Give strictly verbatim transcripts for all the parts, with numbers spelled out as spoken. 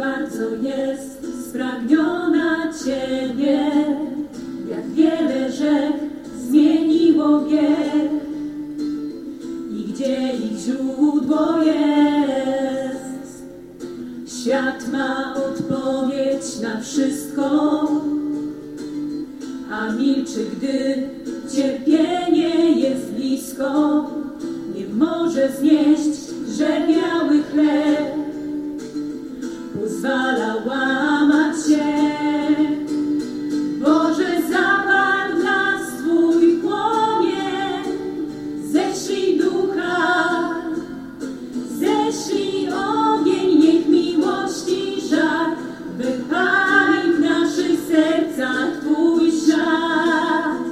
bardzo jest spragniona Ciebie, jak wiele rzek zmieniło bieg i gdzie ich źródło jest. Świat ma odpowiedź na wszystko, a milczy, gdy cierpienie jest blisko. Nie może znieść, że biały chleb pozwala łamać się. Boże, zapal w nas Twój płomień, ześlij ducha, ześlij ogień, niech miłości żar wypali w naszych sercach Twój ślad.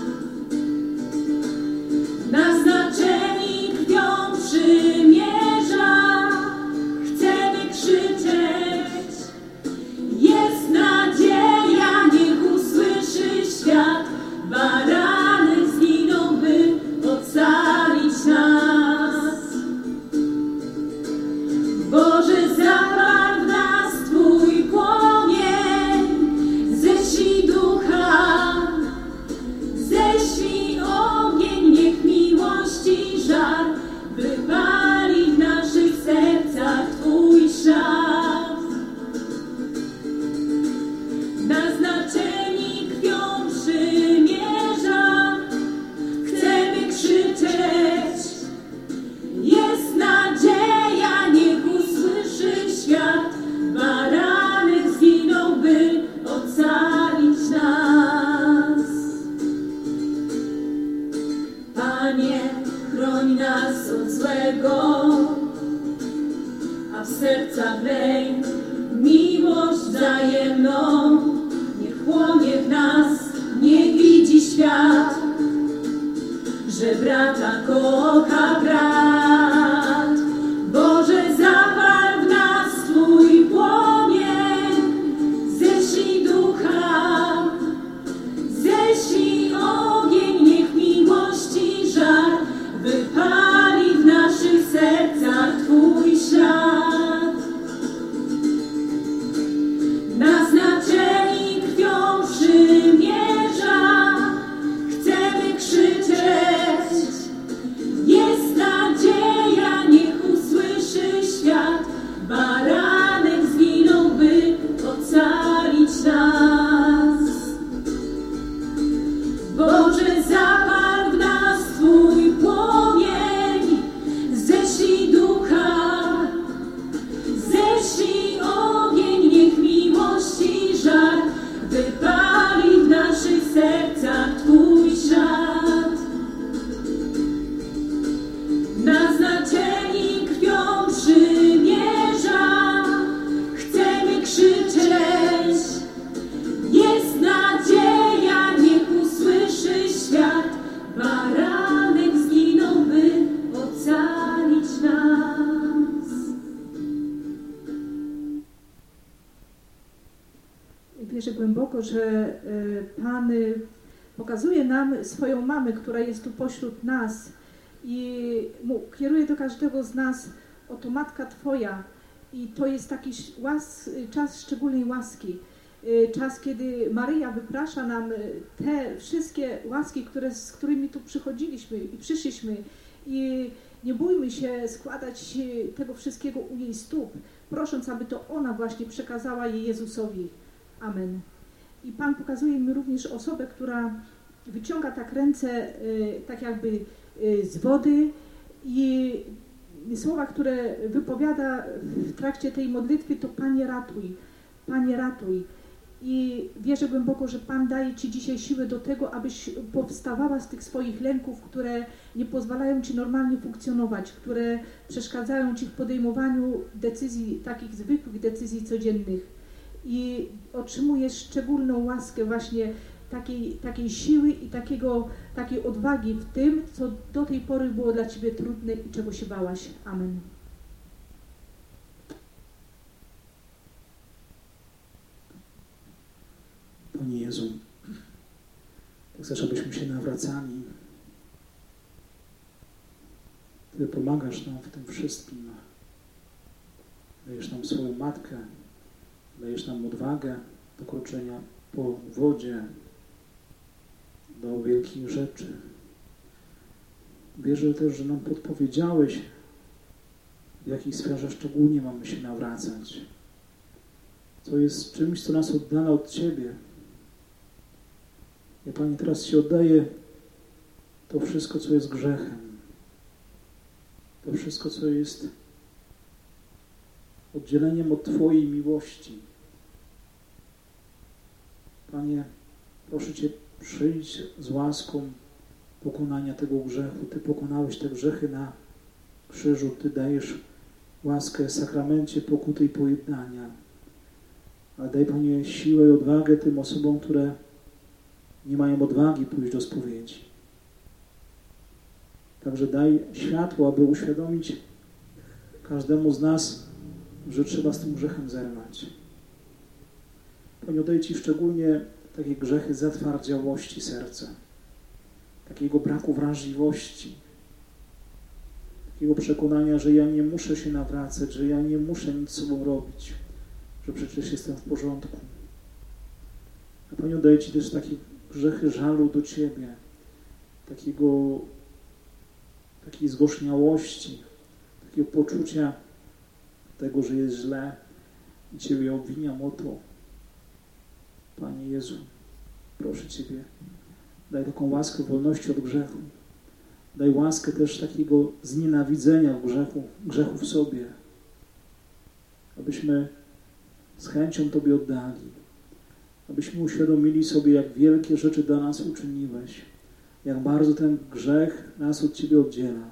Naznaczeni krwią przymierza, chcemy krzyczeć, jest nadzieja, niech usłyszy świat. Barany zginą, by ocalić nas. Boże, zapal w nas Twój płomień, ześlij ducha, ześlij ogień, niech miłości żar wypali w naszych sercach Twój ślad. Naznaczeni krwią przymierza, chcemy krzyczeć, jest nadzieja, niech usłyszy świat. Baranek zginął, by ocalić nas. Panie, chroń nas od złego, a w sercach lej miłość wzajemną. Niech płonie w nas, niech widzi świat, że brata kocha brat. Boże, zapal w nas Twój płomień, ześlij ducha, ześlij ogień, niech miłości żar wypali w naszych sercach Twój ślad. Naznaczeni krwią przymierza, chcemy krzyczeć, jest nadzieja, niech usłyszy świat. Baranek zginął, by ocalić nas. Boże, zapal w nas Twój płomień, ześlij ducha, ześlij ogień, niech miłości żar wypali w naszych sercach Twój ślad. Naznaczeni krwią przymierza, chcemy krzyczeć, jest nadzieja, niech usłyszy świat. Baranek zginął, by ocalić nas. Wierzę głęboko, że Pan pokazuje nam swoją mamę, która jest tu pośród nas i kieruje do każdego z nas: oto Matka Twoja. I to jest taki łas, czas szczególnej łaski. Czas, kiedy Maryja wyprasza nam te wszystkie łaski, które, z którymi tu przychodziliśmy i przyszliśmy. I nie bójmy się składać tego wszystkiego u jej stóp, prosząc, aby to ona właśnie przekazała je Jezusowi. Amen. I Pan pokazuje mi również osobę, która wyciąga tak ręce, tak jakby z wody, i słowa, które wypowiada w trakcie tej modlitwy, to: Panie ratuj, Panie ratuj. I wierzę głęboko, że Pan daje Ci dzisiaj siłę do tego, abyś powstawała z tych swoich lęków, które nie pozwalają Ci normalnie funkcjonować, które przeszkadzają Ci w podejmowaniu decyzji takich zwykłych, decyzji codziennych. I otrzymujesz szczególną łaskę właśnie takiej, takiej siły i takiego, takiej odwagi w tym, co do tej pory było dla Ciebie trudne i czego się bałaś. Amen. Panie Jezu, tak chcesz, abyśmy się nawracali. Ty pomagasz nam w tym wszystkim. Dajesz nam swoją Matkę, dajesz nam odwagę do kroczenia po wodzie do wielkich rzeczy. Wierzę też, że nam podpowiedziałeś, w jakiej sferze szczególnie mamy się nawracać. Co jest czymś, co nas oddala od Ciebie. Ja, Panie, teraz Ci oddaję to wszystko, co jest grzechem. To wszystko, co jest oddzieleniem od Twojej miłości. Panie, proszę Cię, przyjdź z łaską pokonania tego grzechu. Ty pokonałeś te grzechy na krzyżu. Ty dajesz łaskę w sakramencie pokuty i pojednania. Ale daj, Panie, siłę i odwagę tym osobom, które nie mają odwagi pójść do spowiedzi. Także daj światło, aby uświadomić każdemu z nas, że trzeba z tym grzechem zerwać. Panie, oddaję Ci szczególnie takie grzechy zatwardziałości serca, takiego braku wrażliwości, takiego przekonania, że ja nie muszę się nawracać, że ja nie muszę nic z sobą robić, że przecież jestem w porządku. A Panie, oddaję Ci też takie grzechy żalu do Ciebie, takiego, takiej zgorzniałości, takiego poczucia tego, że jest źle i Ciebie obwiniam o to. Panie Jezu, proszę Ciebie, daj taką łaskę wolności od grzechu. Daj łaskę też takiego znienawidzenia grzechu, grzechu w sobie, abyśmy z chęcią Tobie oddali, abyśmy uświadomili sobie, jak wielkie rzeczy dla nas uczyniłeś, jak bardzo ten grzech nas od Ciebie oddziela,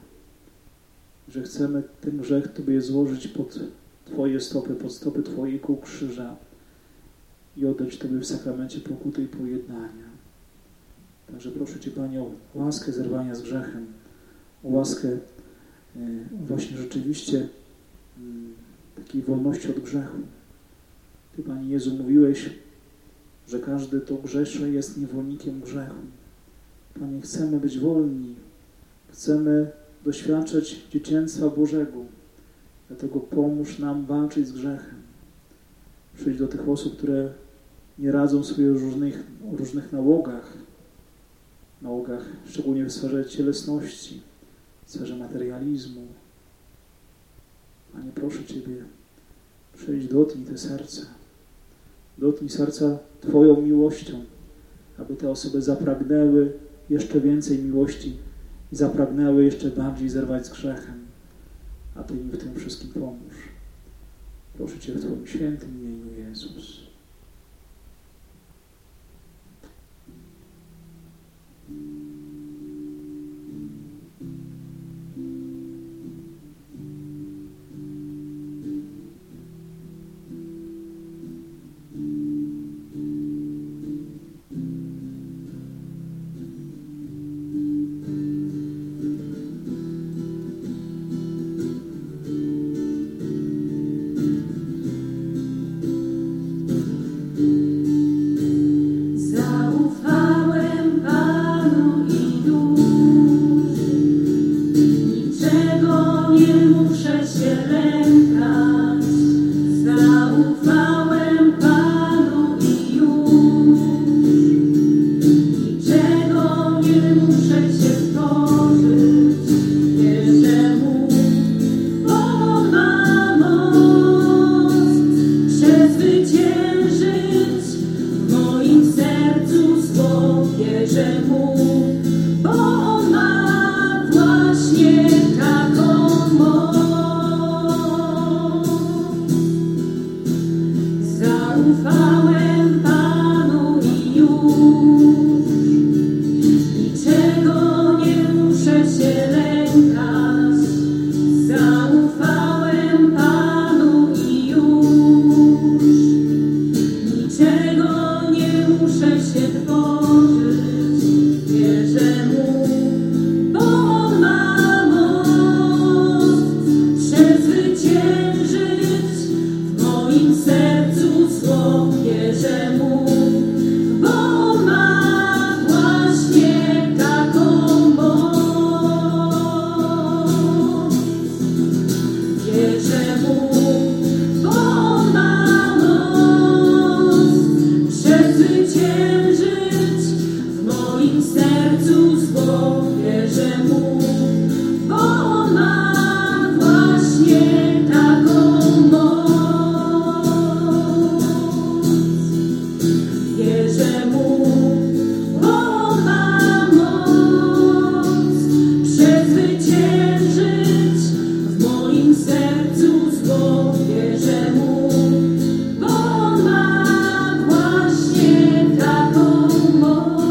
że chcemy ten grzech Tobie złożyć pod Twoje stopy, pod stopy Twojego krzyża i oddać Tobie w sakramencie pokuty i pojednania. Także proszę Cię, Panie, o łaskę zerwania z grzechem, o łaskę e, właśnie rzeczywiście m, takiej wolności od grzechu. Ty, Panie Jezu, mówiłeś, że każdy, kto grzeszy, jest niewolnikiem grzechu. Panie, chcemy być wolni, chcemy doświadczać dzieciństwa Bożego, dlatego pomóż nam walczyć z grzechem. Przyjdź do tych osób, które nie radzą sobie w różnych, różnych nałogach, nałogach szczególnie w sferze cielesności, w sferze materializmu. Panie, proszę Ciebie, przyjdź, dotknij te serca, dotknij serca Twoją miłością, aby te osoby zapragnęły jeszcze więcej miłości i zapragnęły jeszcze bardziej zerwać z grzechem, a Ty im w tym wszystkim pomóż. Proszę Cię w Twoim świętym imieniu, Jezus. Niczego nie muszę się tworzyć. zwyciężyć w moim sercu zło, wierzę Mu, bo On ma właśnie taką moc. Wierzę Mu, bo On ma moc przezwyciężyć w moim sercu zło, wierzę Mu, bo On ma właśnie taką moc.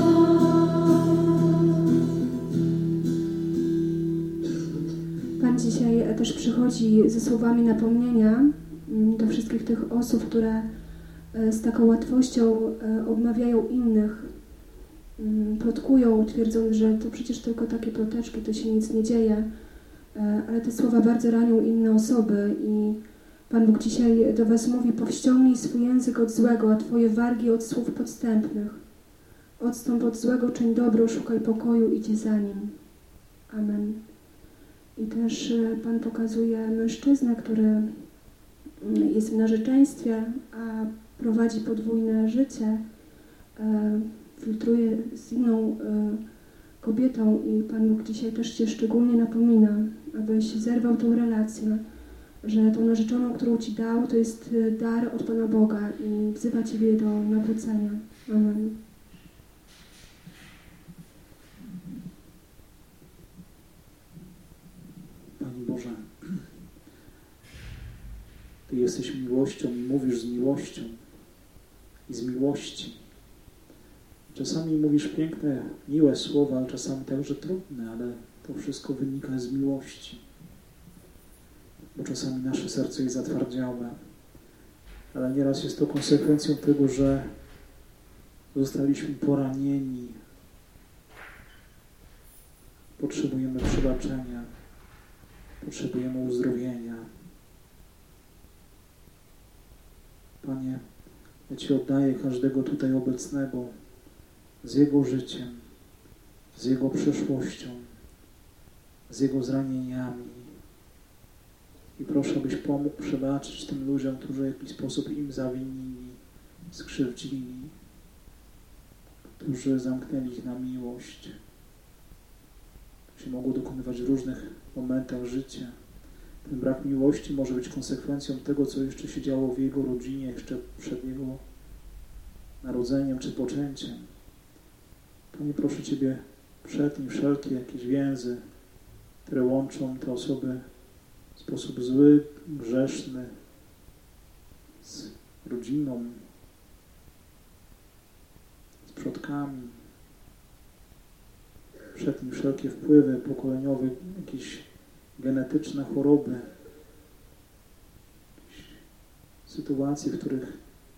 Pan dzisiaj też przychodzi ze słowami napomnienia do wszystkich tych osób, które z taką łatwością obmawiają innych, plotkują, twierdząc, że to przecież tylko takie ploteczki, to się nic nie dzieje, ale te słowa bardzo ranią inne osoby i Pan Bóg dzisiaj do was mówi: powściągnij swój język od złego, a twoje wargi od słów podstępnych. Odstąp od złego, czyń dobro, szukaj pokoju, idź za nim. Amen. I też Pan pokazuje mężczyznę, który jest w narzeczeństwie, a prowadzi podwójne życie, filtruje z inną kobietą i Pan Bóg dzisiaj też cię szczególnie napomina, abyś zerwał tą relację, że tą narzeczoną, którą ci dał, to jest dar od Pana Boga i wzywa ciebie do nawrócenia. Amen. Panie Boże, Ty jesteś miłością i mówisz z miłością i z miłości. Czasami mówisz piękne, miłe słowa, ale czasami także trudne, ale to wszystko wynika z miłości. Bo czasami nasze serce jest zatwardziałe, ale nieraz jest to konsekwencją tego, że zostaliśmy poranieni. Potrzebujemy przebaczenia, potrzebujemy uzdrowienia. Panie, ja Ci oddaję każdego tutaj obecnego z jego życiem, z jego przeszłością, z jego zranieniami. I proszę, abyś pomógł przebaczyć tym ludziom, którzy w jakiś sposób im zawinili, skrzywdzili, którzy zamknęli ich na miłość. To się mogło dokonywać w różnych momentach życia. Ten brak miłości może być konsekwencją tego, co jeszcze się działo w jego rodzinie, jeszcze przed jego narodzeniem czy poczęciem. Panie, proszę Ciebie, przetnij wszelkie jakieś więzy, które łączą te osoby w sposób zły, grzeszny, z rodziną, z przodkami. Przetnij wszelkie wpływy pokoleniowe, jakieś genetyczne choroby, jakieś sytuacje, w których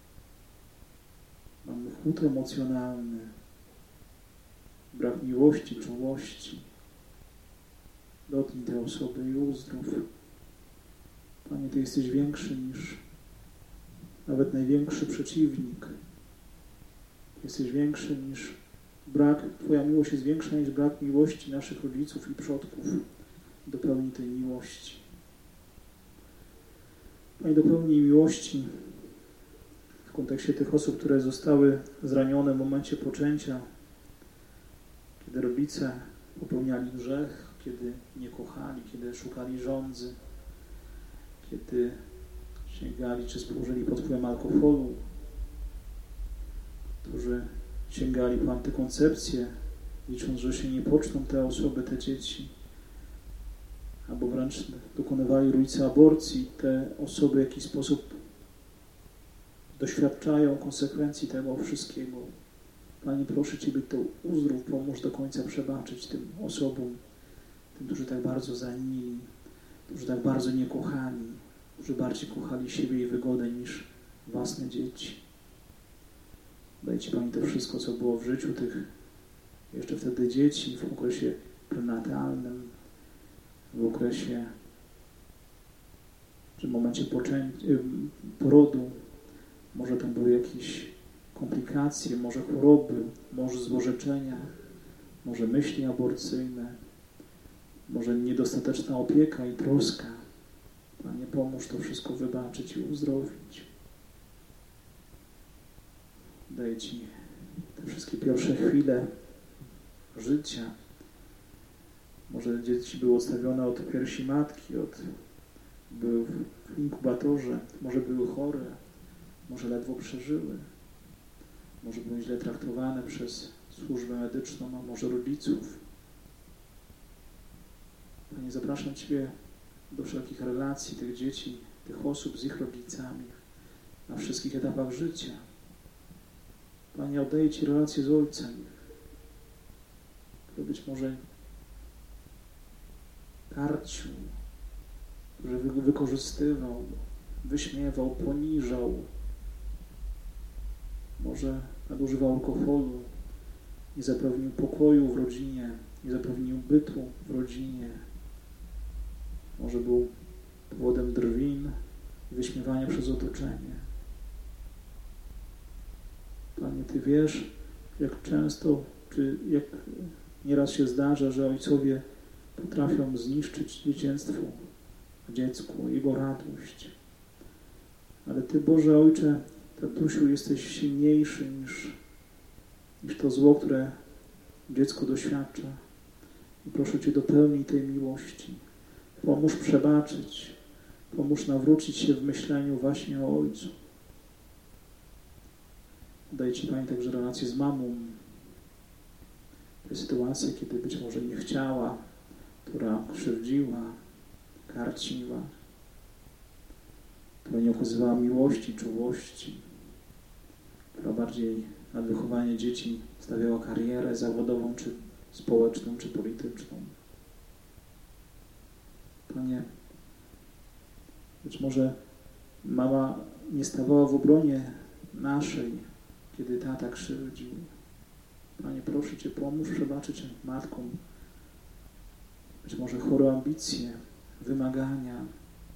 mamy chłód emocjonalny, brak miłości, czułości. Dotknij te osoby i uzdrów. Panie, Ty jesteś większy niż nawet największy przeciwnik. Jesteś większy niż brak, Twoja miłość jest większa niż brak miłości naszych rodziców i przodków. Dopełnij tej miłości. Panie, dopełnij miłości w kontekście tych osób, które zostały zranione w momencie poczęcia, kiedy rodzice popełniali grzech, kiedy nie kochali, kiedy szukali żądzy, kiedy sięgali czy służyli pod wpływem alkoholu, którzy sięgali po antykoncepcję, licząc, że się nie poczną te osoby, te dzieci, albo wręcz dokonywali rodzice aborcji. Te osoby w jakiś sposób doświadczają konsekwencji tego wszystkiego. Panie, proszę Ciebie, to uzdrów, pomóż do końca przebaczyć tym osobom, tym, którzy tak bardzo zranili, którzy tak bardzo nie kochali, którzy bardziej kochali siebie i wygodę niż własne dzieci. Daj Ci, Panie, to wszystko, co było w życiu tych jeszcze wtedy dzieci, w okresie prenatalnym, w okresie, czy w momencie poczęcia, porodu. Może tam były jakieś komplikacje, może choroby, może złorzeczenia, może myśli aborcyjne, może niedostateczna opieka i troska. Panie, pomóż to wszystko wybaczyć i uzdrowić. Daję Ci te wszystkie pierwsze chwile życia. Może dzieci były odstawione od piersi matki, od, były w inkubatorze, może były chore, może ledwo przeżyły, może były źle traktowane przez służbę medyczną, a może rodziców. Panie, zapraszam Ciebie do wszelkich relacji tych dzieci, tych osób z ich rodzicami na wszystkich etapach życia. Panie, oddaję Ci relacje z Ojcem, który być może karcił, który wy wykorzystywał, wyśmiewał, poniżał, może nadużywał alkoholu, nie zapewnił pokoju w rodzinie, nie zapewnił bytu w rodzinie, może był powodem drwin i wyśmiewania przez otoczenie. Panie, Ty wiesz, jak często, czy jak nieraz się zdarza, że ojcowie potrafią zniszczyć dzieciństwo w dziecku, jego radość. Ale Ty, Boże Ojcze, tatusiu, jesteś silniejszy niż, niż to zło, które dziecko doświadcza. I proszę Cię, dopełnij tej miłości. Pomóż przebaczyć. Pomóż nawrócić się w myśleniu właśnie o Ojcu. Daję Ci, Panie, także relacje z mamą. Te sytuacje, kiedy być może nie chciała, która krzywdziła, karciła, która nie okazywała miłości, czułości, która bardziej na wychowanie dzieci stawiała karierę zawodową, czy społeczną, czy polityczną. Panie, być może mama nie stawała w obronie naszej, kiedy tata krzywdził. Panie, proszę Cię, pomóż przebaczyć matkom być może chore ambicje, wymagania.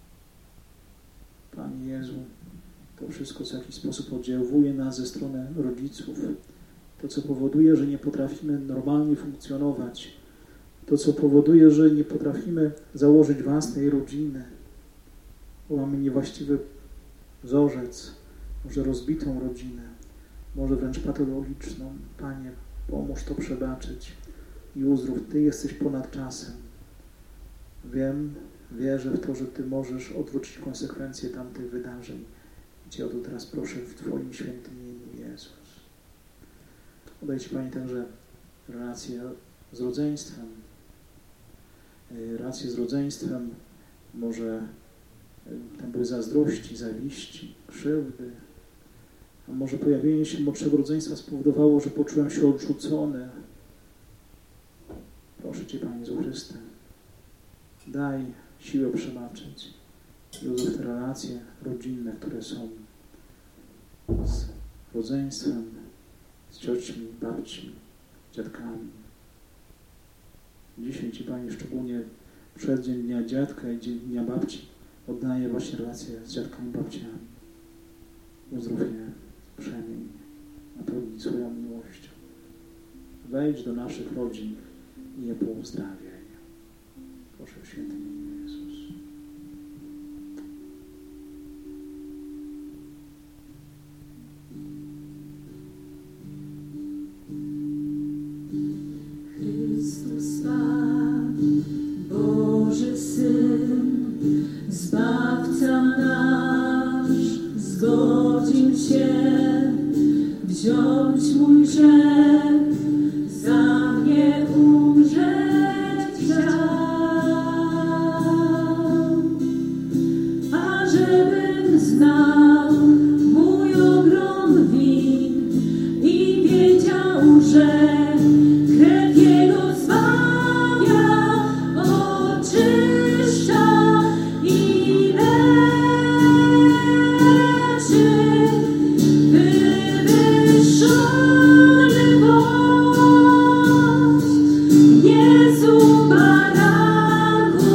Panie Jezu, to wszystko, co w jakiś sposób oddziałuje nas ze strony rodziców, to, co powoduje, że nie potrafimy normalnie funkcjonować, to, co powoduje, że nie potrafimy założyć własnej rodziny, bo mamy niewłaściwy wzorzec, może rozbitą rodzinę, może wręcz patologiczną. Panie, pomóż to przebaczyć i uzdrów. Ty jesteś ponad czasem. Wiem, wierzę w to, że Ty możesz odwrócić konsekwencje tamtych wydarzeń. I Cię o to teraz proszę w Twoim świętym imieniu, Jezus. Oddaję Ci, Panie, także relacje z rodzeństwem. Relacje z rodzeństwem, może tam były zazdrości, zawiści, krzywdy, a może pojawienie się młodszego rodzeństwa spowodowało, że poczułem się odrzucony. Proszę Cię, Panie Jezu Chryste, daj siłę przebaczyć i uzdrów te relacje rodzinne, które są z rodzeństwem, z cioćmi, babci, dziadkami. Dzisiaj Ci, Panie, szczególnie przeddzień Dnia Dziadka i Dzień Dnia Babci oddaję właśnie relacje z dziadkami, babciami. Uzdrów je, przemień, napełnij swoją miłością. Wejdź do naszych rodzin i je pouzdrawiaj. Proszę w świętym imieniu Jezus. Chrystus Pan, Boży Syn, Zbawca nasz, zgodził się wziąć mój grzech, za mnie umrzeć chciał, ażebym znał mój ogrom win i wiedział, że krew Jego zbawia, oczyszcza i leczy. Wywyższony bądź, Jezu baranku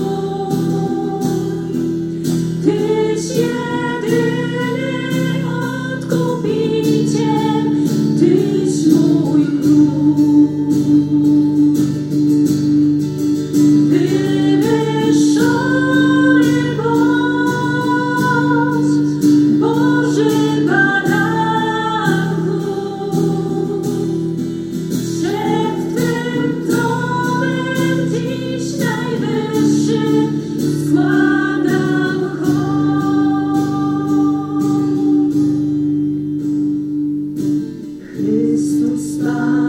mój, Tyś jedyny odkupiciel, Tyś mój król. Spać.